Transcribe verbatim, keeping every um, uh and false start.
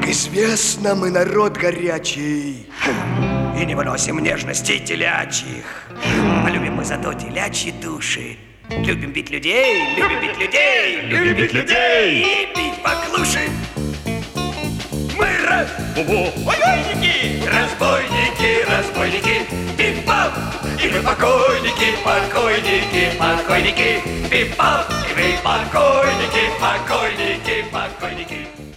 известно, мы народ горячий. И не выносим нежностей телячьих. А любим мы зато телячьи души. Любим бить людей, любим бить людей, любим бить людей и бить поклуши. Мы разбойники, разбойники, разбойники, пип-пап, и мы покойники, покойники, покойники, пип-пап, и мы покойники, покойники, покойники.